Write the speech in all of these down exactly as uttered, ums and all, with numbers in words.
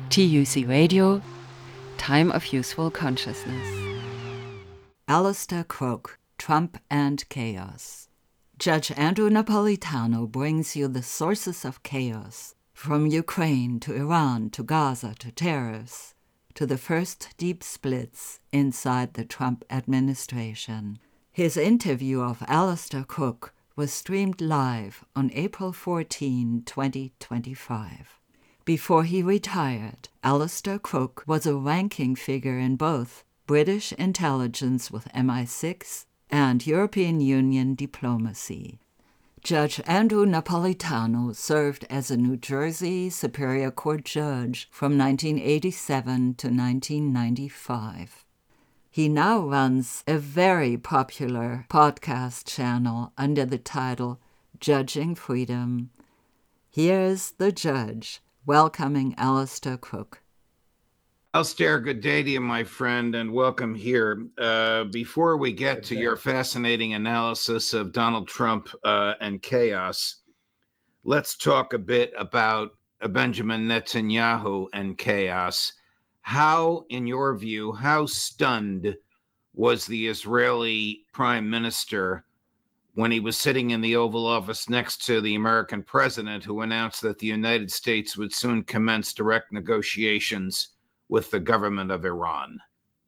T U C Radio, Time of Useful Consciousness. Alistair Crook, Trump and Chaos. Judge Andrew Napolitano brings you the sources of chaos, from Ukraine to Iran to Gaza to tariffs, to the first deep splits inside the Trump administration. His interview of Alistair Crook was streamed live on April fourteenth, twenty twenty-five. Before he retired, Alistair Crook was a ranking figure in both British intelligence with M I six and European Union diplomacy. Judge Andrew Napolitano served as a New Jersey Superior Court judge from nineteen eighty-seven to nineteen ninety-five. He now runs a very popular podcast channel under the title Judging Freedom. Here's the judge welcoming Alistair Crook. Alistair, good day to you, my friend, and welcome here. Uh, before we get to your fascinating analysis of Donald Trump uh, and chaos, let's talk a bit about uh, Benjamin Netanyahu and chaos. How, in your view, how stunned was the Israeli prime minister when he was sitting in the Oval Office next to the American president, who announced that the United States would soon commence direct negotiations with the government of Iran?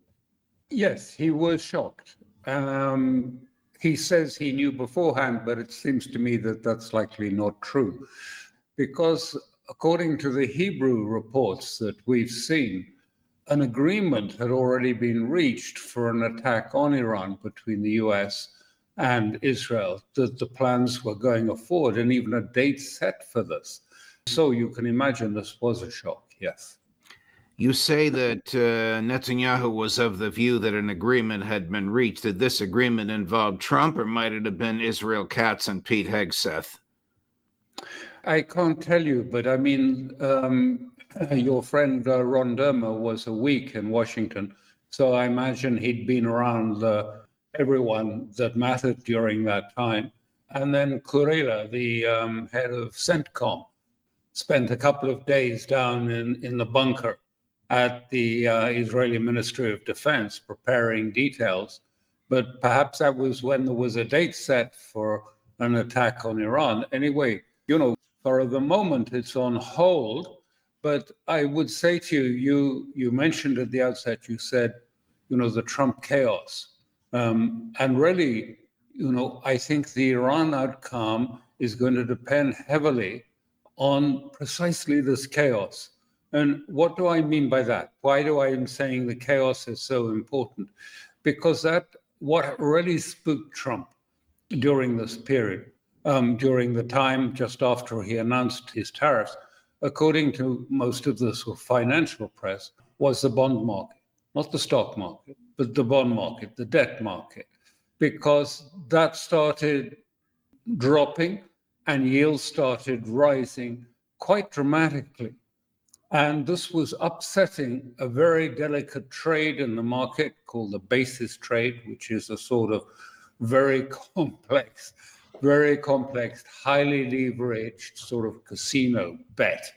Yes, he was shocked. Um, he says he knew beforehand, but it seems to me that that's likely not true. Because according to the Hebrew reports that we've seen, an agreement had already been reached for an attack on Iran between the U S and Israel, that the plans were going forward and even a date set for this. So you can imagine this was a shock, yes. You say that uh, Netanyahu was of the view that an agreement had been reached. Did this agreement involve Trump, or might it have been Israel Katz and Pete Hegseth? I can't tell you, but I mean, um, your friend uh, Ron Dermer was a week in Washington, so I imagine he'd been around uh, everyone that mattered during that time. And then Kurila, the um, head of CENTCOM, spent a couple of days down in, in the bunker at the uh, Israeli Ministry of Defense preparing details. But perhaps that was when there was a date set for an attack on Iran. Anyway, you know, for the moment it's on hold. But I would say to you, you, you mentioned at the outset, you said, you know, the Trump chaos. Um, and really, you know, I think the Iran outcome is going to depend heavily on precisely this chaos. And what do I mean by that? Why do I am saying the chaos is so important? Because that what really spooked Trump during this period, um, during the time just after he announced his tariffs, according to most of the sort of financial press, was the bond market, not the stock market, but the bond market, the debt market, because that started dropping and yields started rising quite dramatically. And this was upsetting a very delicate trade in the market called the basis trade, which is a sort of very complex, very complex, highly leveraged sort of casino bet.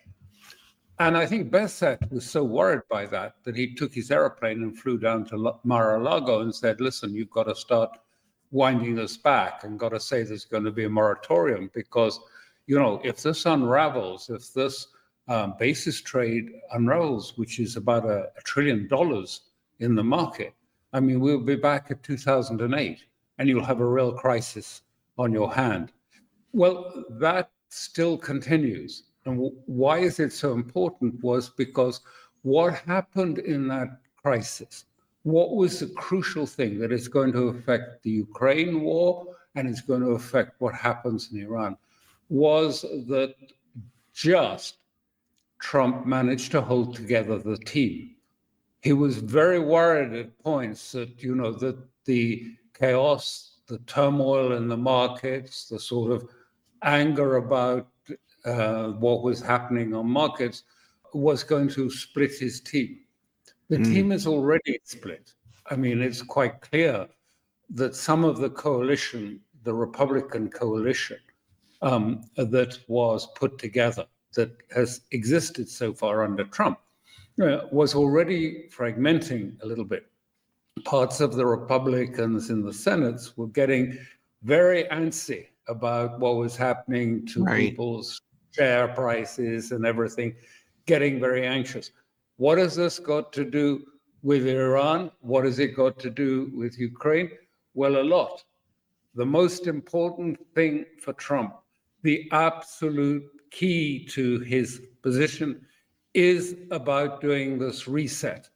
And I think Besset was so worried by that that he took his airplane and flew down to Mar-a-Lago and said, listen, you've got to start winding this back and got to say there's going to be a moratorium because, you know, if this unravels, if this um, basis trade unravels, which is about a, a trillion dollars in the market, I mean, we'll be back at two thousand eight and you'll have a real crisis on your hand. Well, that still continues. And w- why is it so important was because what happened in that crisis, what was the crucial thing that is going to affect the Ukraine war and is going to affect what happens in Iran, was that just Trump managed to hold together the team. He was very worried at points that, you know, that the chaos, the turmoil in the markets, the sort of anger about uh, what was happening on markets was going to split his team. The mm. team is already split. I mean, it's quite clear that some of the coalition, the Republican coalition um, that was put together, that has existed so far under Trump, uh, was already fragmenting a little bit. Parts of the Republicans in the Senate were getting very antsy about what was happening to Right. people's share prices and everything, getting very anxious. What has this got to do with Iran? What has it got to do with Ukraine? Well, a lot. The most important thing for Trump, the absolute key to his position, is about doing this reset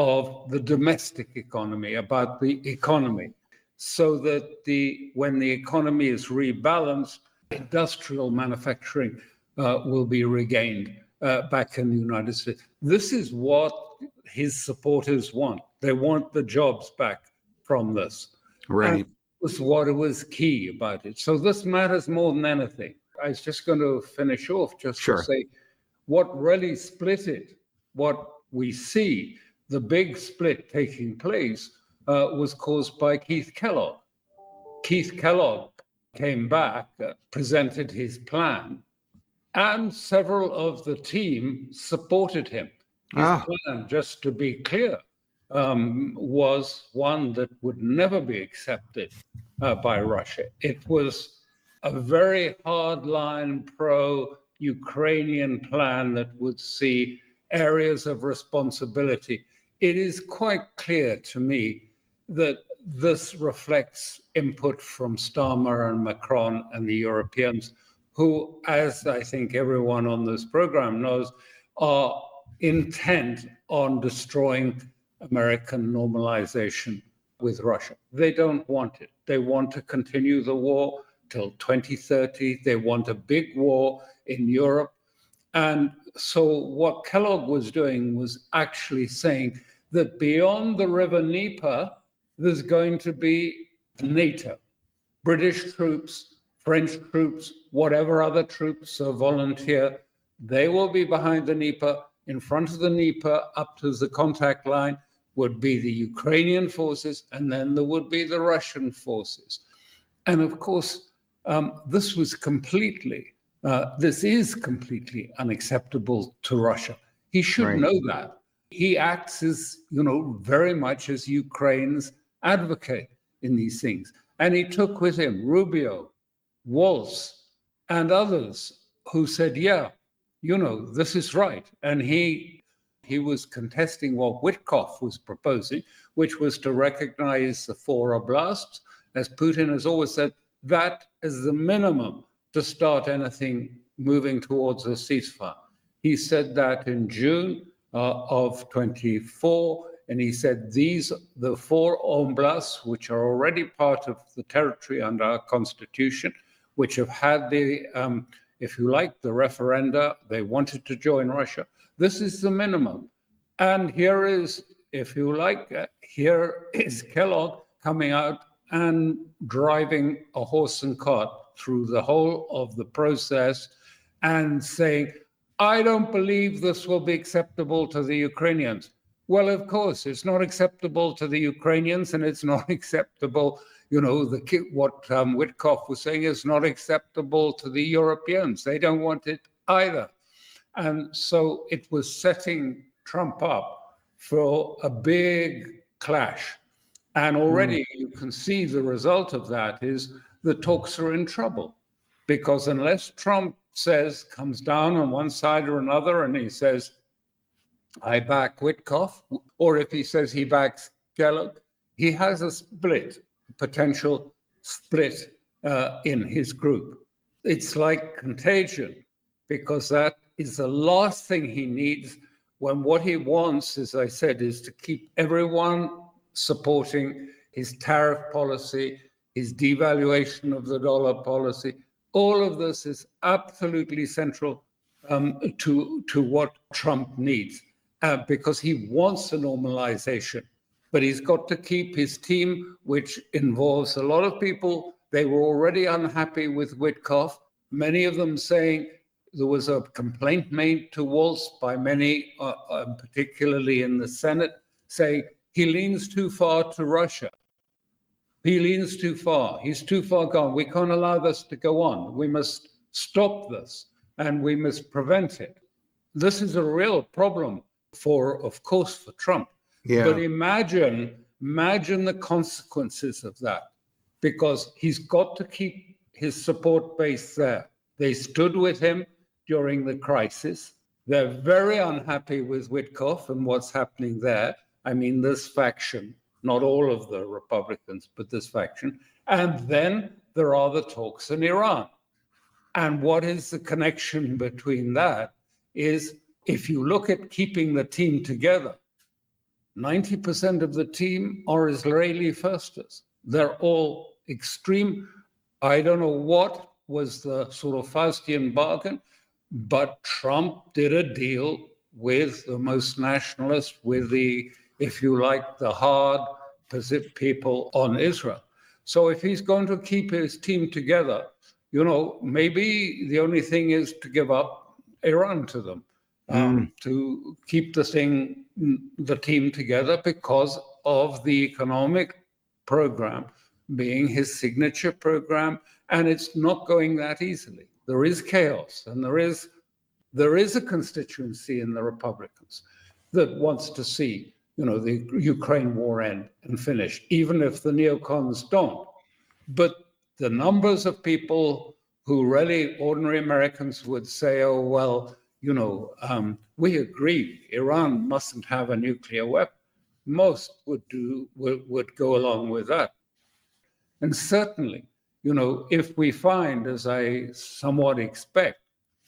of the domestic economy, about the economy, so that the when the economy is rebalanced, industrial manufacturing uh, will be regained uh, back in the United States. This is what his supporters want. They want the jobs back from this. Right. And was what was key about it. So this matters more than anything. I was just going to finish off just Sure. to say what really split it, what we see, the big split taking place uh, was caused by Keith Kellogg. Keith Kellogg came back, uh, presented his plan, and several of the team supported him. His Ah. plan, just to be clear, um, was one that would never be accepted uh, by Russia. It was a very hardline pro-Ukrainian plan that would see areas of responsibility. It is quite clear to me that this reflects input from Starmer and Macron and the Europeans, who, as I think everyone on this program knows, are intent on destroying American normalization with Russia. They don't want it. They want to continue the war till twenty thirty. They want a big war in Europe. And so what Kellogg was doing was actually saying that beyond the river Dnieper, there's going to be NATO, British troops, French troops, whatever other troops or volunteer, they will be behind the Dnieper. In front of the Dnieper, up to the contact line, would be the Ukrainian forces, and then there would be the Russian forces. And of course, um, this was completely, uh, this is completely unacceptable to Russia. He should Right. know that. He acts as, you know, very much as Ukraine's advocate in these things. And he took with him Rubio, Waltz, and others who said, yeah, you know, this is right. And he he was contesting what Witkoff was proposing, which was to recognize the four oblasts. As Putin has always said, that is the minimum to start anything moving towards a ceasefire. He said that in June uh, of twenty-four, and he said these, the four oblasts, which are already part of the territory under our constitution, which have had the, um, if you like, the referenda, they wanted to join Russia. This is the minimum. And here is, if you like, uh, here is Kellogg coming out and driving a horse and cart through the whole of the process and saying, I don't believe this will be acceptable to the Ukrainians. Well, of course, it's not acceptable to the Ukrainians, and it's not acceptable, you know, the what um, Witkoff was saying is not acceptable to the Europeans. They don't want it either. And so it was setting Trump up for a big clash. And already mm. you can see the result of that is the talks are in trouble. Because unless Trump says, comes down on one side or another, and he says, I back Witkoff, or if he says he backs Kellogg, he has a split, potential split uh, in his group. It's like contagion, because that is the last thing he needs when what he wants, as I said, is to keep everyone supporting his tariff policy, his devaluation of the dollar policy. All of this is absolutely central um, to, to what Trump needs, uh, because he wants a normalization. But he's got to keep his team, which involves a lot of people. They were already unhappy with Witkoff, many of them saying, there was a complaint made to Waltz by many, uh, uh, particularly in the Senate, saying he leans too far to Russia. He leans too far. He's too far gone. We can't allow this to go on. We must stop this, and we must prevent it. This is a real problem for, of course, for Trump. Yeah. But imagine, imagine the consequences of that, because he's got to keep his support base there. They stood with him during the crisis. They're very unhappy with Witkoff and what's happening there. I mean, this faction, not all of the Republicans, but this faction. And then there are the talks in Iran. And what is the connection between that is, if you look at keeping the team together, ninety percent of the team are Israeli firsters. They're all extreme. I don't know what was the sort of Faustian bargain, but Trump did a deal with the most nationalist, with the, if you like, the hard people on Israel. So if he's going to keep his team together, you know, maybe the only thing is to give up Iran to them, um, mm. to keep the thing, the team together, because of the economic program being his signature program, and it's not going that easily. There is chaos, and there is there is a constituency in the Republicans that wants to see, you know, the Ukraine war end and finish, even if the neocons don't. But the numbers of people who really, ordinary Americans would say, oh, well, you know, um, we agree, Iran mustn't have a nuclear weapon. Most would do would, would go along with that. And certainly, you know, if we find, as I somewhat expect,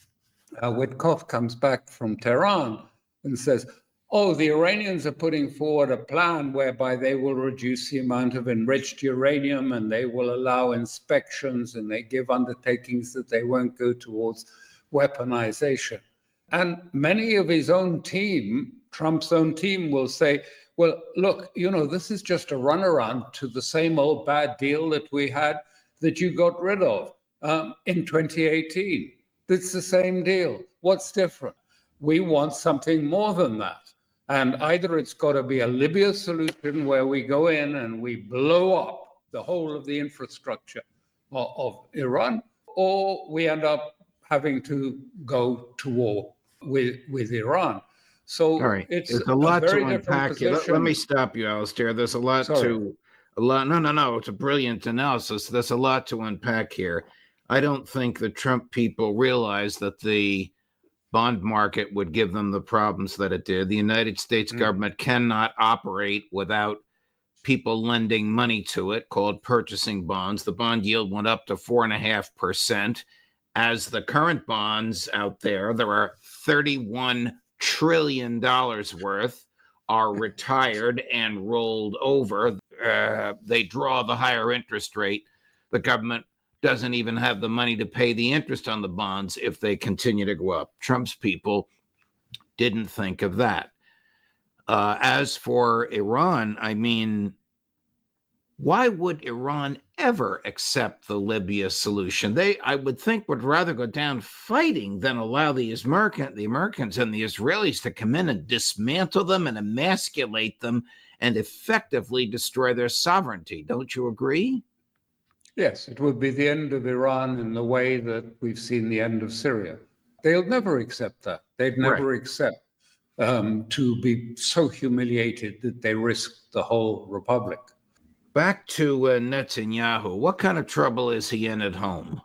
uh, Witkoff comes back from Tehran and says, oh, the Iranians are putting forward a plan whereby they will reduce the amount of enriched uranium, and they will allow inspections, and they give undertakings that they won't go towards weaponization. And many of his own team, Trump's own team, will say, well, look, you know, this is just a runaround to the same old bad deal that we had that you got rid of um, in twenty eighteen. It's the same deal. What's different? We want something more than that. And either it's got to be a Libya solution where we go in and we blow up the whole of the infrastructure of, of Iran, or we end up having to go to war with, with Iran. So All right. it's There's a lot a very to unpack here. Let, let me stop you, Alastair. There's a lot Sorry. to a lot. No, no, no. It's a brilliant analysis. There's a lot to unpack here. I don't think the Trump people realize that the bond market would give them the problems that it did. The United States mm. government cannot operate without people lending money to it, called purchasing bonds. The bond yield went up to four and a half percent. As the current bonds out there, there are thirty-one trillion dollars worth are retired and rolled over. Uh, they draw the higher interest rate. The government doesn't even have the money to pay the interest on the bonds if they continue to go up. Trump's people didn't think of that. Uh, as for Iran, I mean, why would Iran ever accept the Libya solution? They, I would think, would rather go down fighting than allow the American, the Americans and the Israelis to come in and dismantle them and emasculate them and effectively destroy their sovereignty. Don't you agree? Yes, it would be the end of Iran in the way that we've seen the end of Syria. They'll never accept that. They'd never right. accept um, to be so humiliated that they risk the whole republic. Back to uh, Netanyahu. What kind of trouble is he in at home?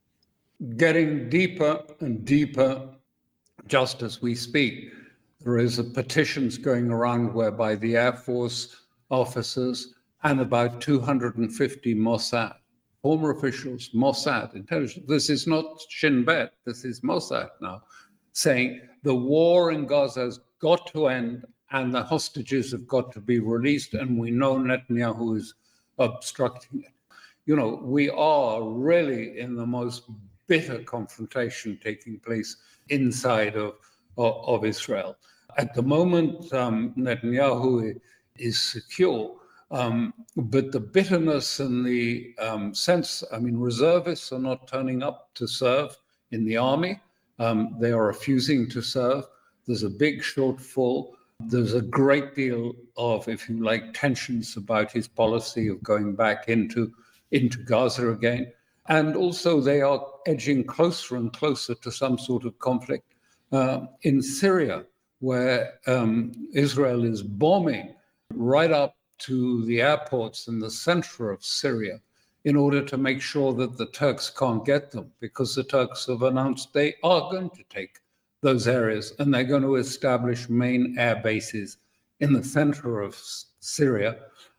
Getting deeper and deeper just as we speak. There is a petitions going around whereby the Air Force officers and about two hundred fifty Mossad, former officials, Mossad, intelligence, this is not Shin Bet, this is Mossad now, saying the war in Gaza has got to end and the hostages have got to be released, and we know Netanyahu is obstructing it. You know, we are really in the most bitter confrontation taking place inside of, of, of Israel. At the moment, um, Netanyahu is secure, um, but the bitterness and the um, sense, I mean, reservists are not turning up to serve in the army. Um, they are refusing to serve. There's a big shortfall. There's a great deal of, if you like, tensions about his policy of going back into, into Gaza again. And also they are edging closer and closer to some sort of conflict uh, in Syria, where um, Israel is bombing right up to the airports in the center of Syria in order to make sure that the Turks can't get them, because the Turks have announced they are going to take those areas and they're going to establish main air bases in the center of Syria.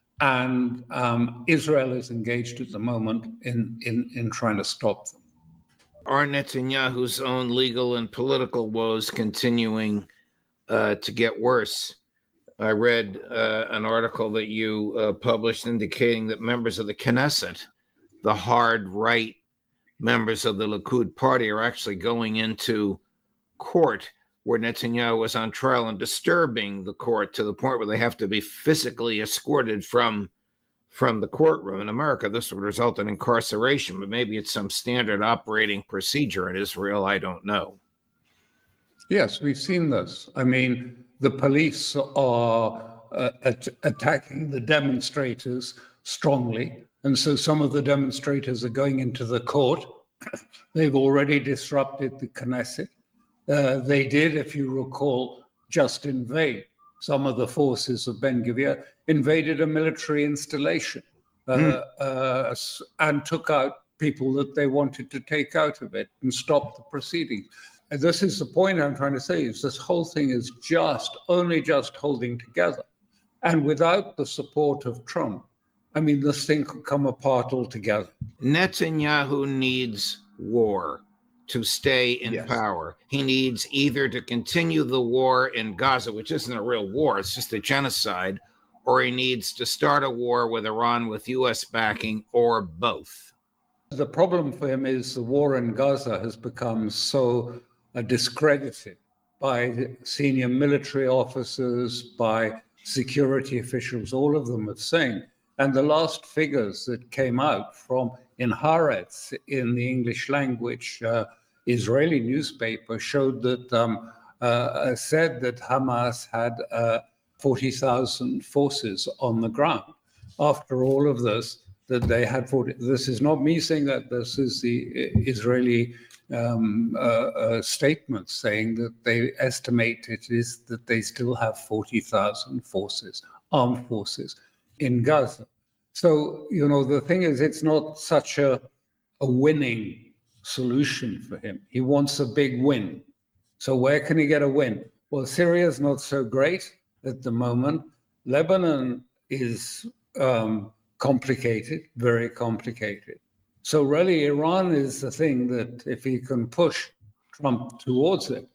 And um, Israel is engaged at the moment in, in, in trying to stop them. Are Netanyahu's own legal and political woes continuing uh, to get worse? I read uh, an article that you uh, published indicating that members of the Knesset, the hard right members of the Likud party, are actually going into court where Netanyahu was on trial and disturbing the court to the point where they have to be physically escorted from from the courtroom. In America, this would result in incarceration, but maybe it's some standard operating procedure in Israel. I don't know. Yes, we've seen this. I mean, the police are uh, at- attacking the demonstrators strongly. And so some of the demonstrators are going into the court. They've already disrupted the Knesset. Uh, they did, if you recall, just invade. Some of the forces of Ben-Gvir invaded a military installation uh, mm. uh, and took out people that they wanted to take out of it and stop the proceedings. And this is the point I'm trying to say, is this whole thing is just, only just holding together. And without the support of Trump, I mean, this thing could come apart altogether. Netanyahu needs war to stay in Yes. power. He needs either to continue the war in Gaza, which isn't a real war, it's just a genocide, or he needs to start a war with Iran with U S backing, or both. The problem for him is the war in Gaza has become so uh, discredited by senior military officers, by security officials, all of them are saying. And the last figures that came out from in Haaretz, in the English language uh, Israeli newspaper, showed that um, uh, said that Hamas had uh, forty thousand forces on the ground. After all of this, that they had forty. This is not me saying that. This is the Israeli um, uh, uh, statement saying that they estimate it is that they still have forty thousand forces, armed forces, in Gaza. So, you know, the thing is, it's not such a, a winning solution for him. He wants a big win. So where can he get a win? Well, Syria is not so great at the moment. Lebanon is um, complicated, very complicated. So really, Iran is the thing that if he can push Trump towards it.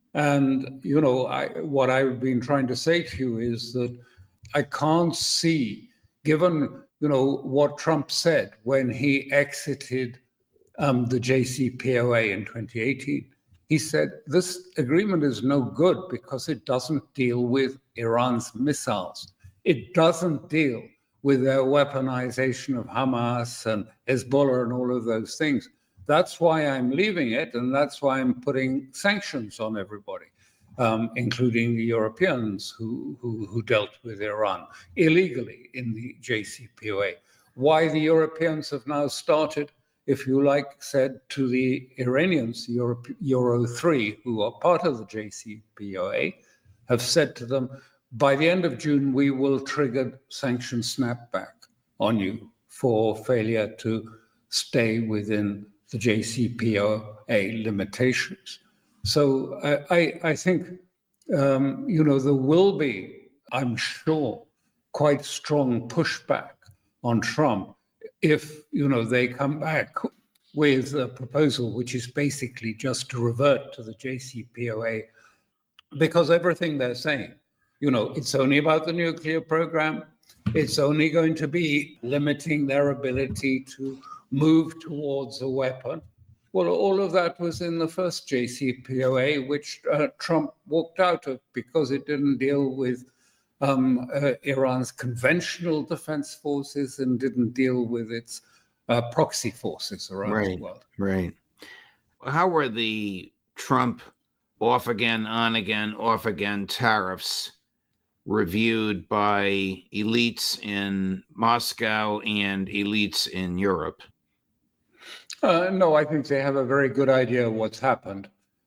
And, you know, I, what I've been trying to say to you is that I can't see, given, you know, what Trump said when he exited um, the J C P O A in twenty eighteen, he said, this agreement is no good because it doesn't deal with Iran's missiles. It doesn't deal with their weaponization of Hamas and Hezbollah and all of those things. That's why I'm leaving it, and that's why I'm putting sanctions on everybody, um, including the Europeans who, who, who dealt with Iran illegally in the J C P O A. Why the Europeans have now started, if you like, said to the Iranians, Euro, Euro three, who are part of the J C P O A, have said to them, by the end of June, we will trigger sanction snapback on you for failure to stay within the J C P O A limitations. So I, I, I think, um, you know, there will be, I'm sure, quite strong pushback on Trump if, you know, they come back with a proposal which is basically just to revert to the J C P O A, because everything they're saying, you know, it's only about the nuclear program. It's only going to be limiting their ability to move towards a weapon. Well, all of that was in the first J C P O A, which uh, Trump walked out of because it didn't deal with um, uh, Iran's conventional defense forces and didn't deal with its uh, proxy forces around right, the world. Right. How were the Trump off again, on again, off again tariffs reviewed by elites in Moscow and elites in Europe? Uh, no, I think they have a very good idea of what's happened.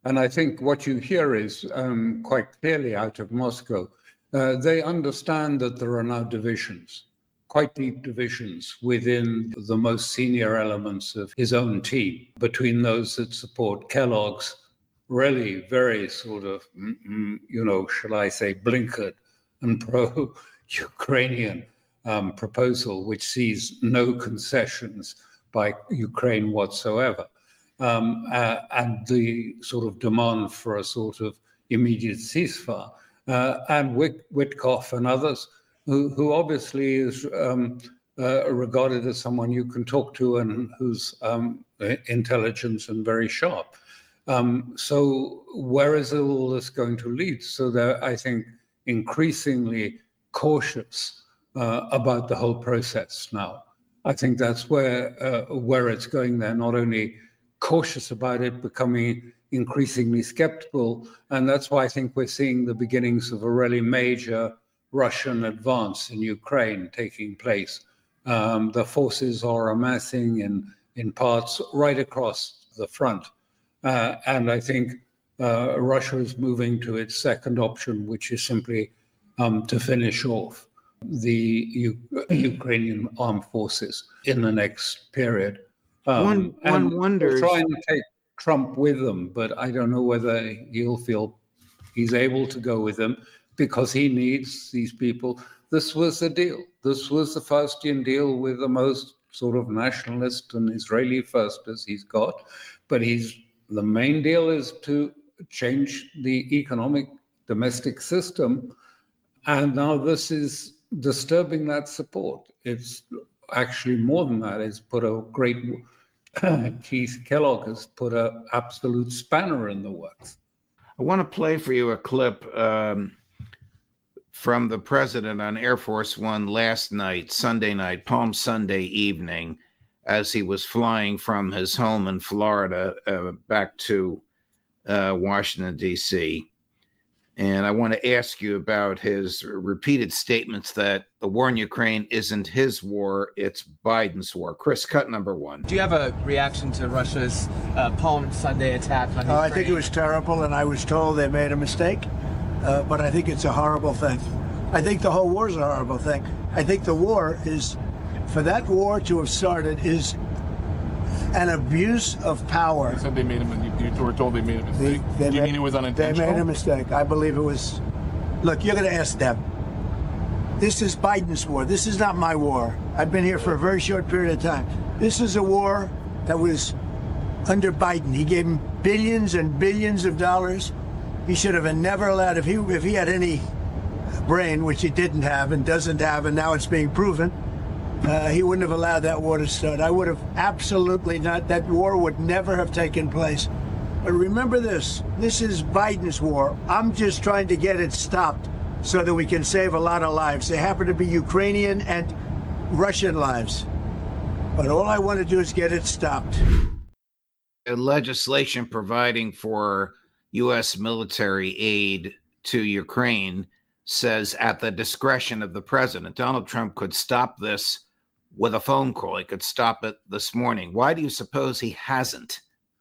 And I think what you hear is um, quite clearly out of Moscow. Uh, they understand that there are now divisions, quite deep divisions within the most senior elements of his own team, between those that support Kellogg's really very sort of, you know, shall I say, blinkered and pro-Ukrainian um, proposal, which sees no concessions by Ukraine whatsoever. Um, uh, and the sort of demand for a sort of immediate ceasefire. Uh, and Wit- Witkoff and others, who, who obviously is um, uh, regarded as someone you can talk to and who's um, intelligent and very sharp. Um, so where is all this going to lead? So they're, I think, increasingly cautious uh, about the whole process now. I think that's where uh, where it's going. They're not only cautious about it, becoming increasingly skeptical, and that's why I think we're seeing the beginnings of a really major Russian advance in Ukraine taking place. Um, the forces are amassing in, in parts right across the front. Uh, and I think uh, Russia is moving to its second option, which is simply um, to finish off the U- Ukrainian armed forces in the next period. Um, one and one wonders. they're trying to take Trump with them, but I don't know whether he'll feel he's able to go with them because he needs these people. This was the deal. This was the Faustian deal with the most sort of nationalist and Israeli firsters he's got, but he's the main deal is to change the economic domestic system. And now this is disturbing that support. It's actually more than that. It's put a great, Keith Kellogg has put an absolute spanner in the works. I want to play for you a clip um, from the president on Air Force One last night, Sunday night, Palm Sunday evening, as he was flying from his home in Florida uh, back to uh, Washington, D C. And I want to ask you about his repeated statements that the war in Ukraine isn't his war, it's Biden's war. Chris, cut number one. Do you have a reaction to Russia's uh, Palm Sunday attack on Ukraine? Uh, I think it was terrible, and I was told they made a mistake. Uh, but I think it's a horrible thing. I think the whole war is a horrible thing. I think the war is, for that war to have started, is an abuse of power. You said they made a mistake. You were told they made a mistake. They, they Do you made, mean it was unintentional? They made a mistake. I believe it was. Look, you're going to ask them. This is Biden's war. This is not my war. I've been here for a very short period of time. This is a war that was under Biden. He gave him billions and billions of dollars. He should have never allowed, if he if he had any brain, which he didn't have and doesn't have, and now it's being proven, uh, he wouldn't have allowed that war to start. I would have absolutely not. That war would never have taken place. But remember this, this is Biden's war. I'm just trying to get it stopped so that we can save a lot of lives. They happen to be Ukrainian and Russian lives. But all I want to do is get it stopped. A legislation providing for U S military aid to Ukraine says at the discretion of the president. Donald Trump could stop this with a phone call. He could stop it this morning. Why do you suppose he hasn't?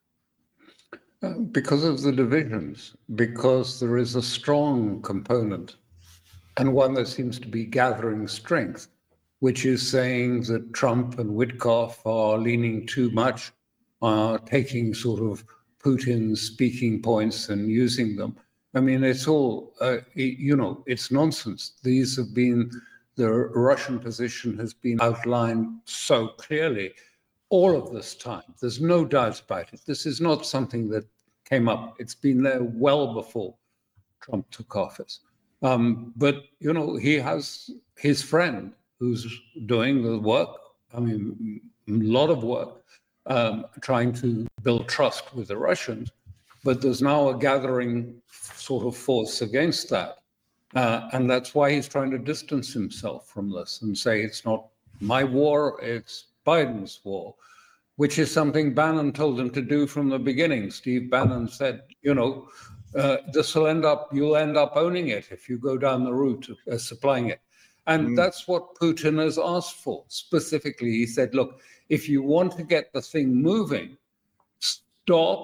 Because of the divisions, because there is a strong component and one that seems to be gathering strength, which is saying that Trump and Witkoff are leaning too much, are taking sort of Putin's speaking points and using them. I mean, it's all, uh, you know, it's nonsense. These have been, the Russian position has been outlined so clearly all of this time. There's no doubt about it. This is not something that came up. It's been there well before Trump took office. Um, but, you know, he has his friend who's doing the work, I mean, a lot of work, um, trying to build trust with the Russians. But there's now a gathering sort of force against that. Uh, and that's why he's trying to distance himself from this and say it's not my war, it's Biden's war, which is something Bannon told him to do from the beginning. Steve Bannon said, you know, uh, this will end up, you'll end up owning it if you go down the route of uh, supplying it. And mm. that's what Putin has asked for. Specifically, he said, look, if you want to get the thing moving, stop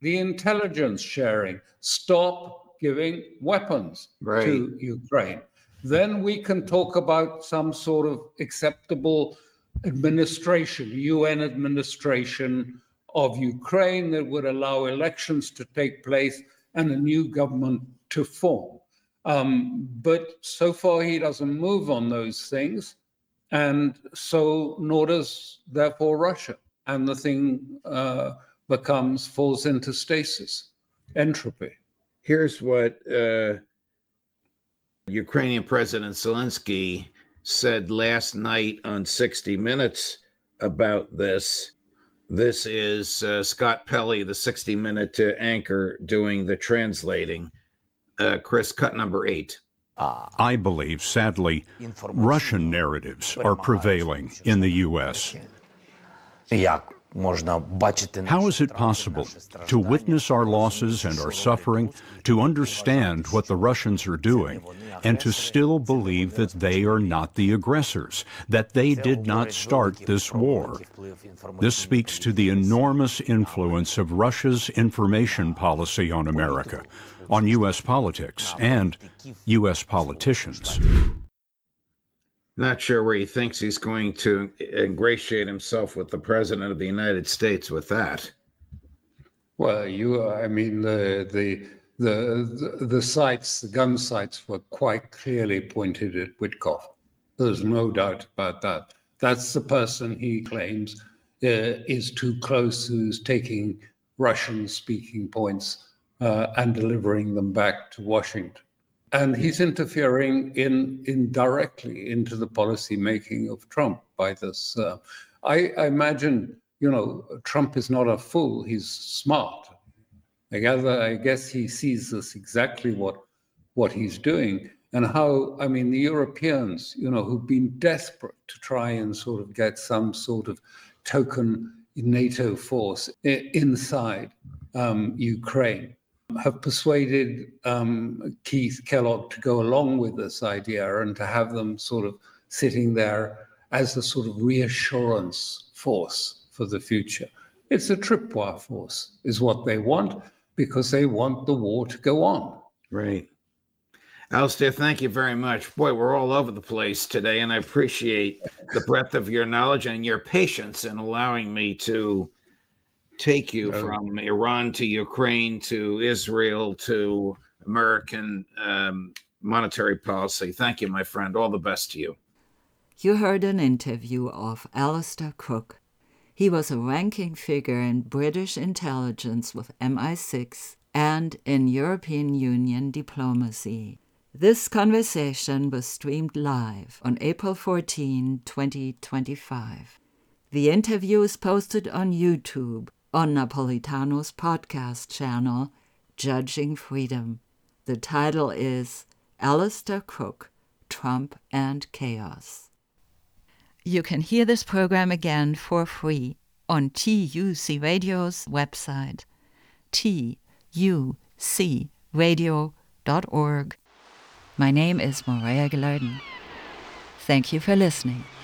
the intelligence sharing. Stop giving weapons Right. to Ukraine. Then we can talk about some sort of acceptable administration, U N administration of Ukraine that would allow elections to take place and a new government to form. Um, but so far he doesn't move on those things, and so nor does therefore Russia. And the thing uh, becomes, falls into stasis, entropy. Here's what uh, Ukrainian President Zelensky said last night on sixty minutes about this. This is uh, Scott Pelley, the sixty minute uh, anchor, doing the translating. Uh, Chris, cut number eight. I believe, sadly, Russian narratives are prevailing in the U S. How is it possible to witness our losses and our suffering, to understand what the Russians are doing, and to still believe that they are not the aggressors, that they did not start this war? This speaks to the enormous influence of Russia's information policy on America, on U S politics, and U S politicians. Not sure where he thinks he's going to ingratiate himself with the President of the United States with that. Well, you, I mean, the, the, the, the sights, the gun sights were quite clearly pointed at Witkoff. There's no doubt about that. That's the person he claims uh, is too close, who's taking Russian-speaking points uh, and delivering them back to Washington. And he's interfering in indirectly into the policy making of Trump by this. Uh, I, I imagine, you know, Trump is not a fool. He's smart. I gather, I guess he sees this exactly what what he's doing, and how, I mean, the Europeans, you know, who've been desperate to try and sort of get some sort of token NATO force inside um, Ukraine, have persuaded um, Keith Kellogg to go along with this idea and to have them sort of sitting there as a sort of reassurance force for the future. It's a tripwire force, is what they want, because they want the war to go on. Right. Alistair, thank you very much. Boy, we're all over the place today, and I appreciate the breadth of your knowledge and your patience in allowing me to take you from Iran to Ukraine to Israel to American um, monetary policy. Thank you, my friend. All the best to you. You heard an interview of Alistair Crooke. He was a ranking figure in British intelligence with M I six and in European Union diplomacy. This conversation was streamed live on April fourteenth, twenty twenty-five. The interview is posted on YouTube on Napolitano's podcast channel, Judging Freedom. The title is Alistair Crooke, Trump and Chaos. You can hear this program again for free on T U C Radio's website, T U C radio dot org. My name is Morea Gilardin. Thank you for listening.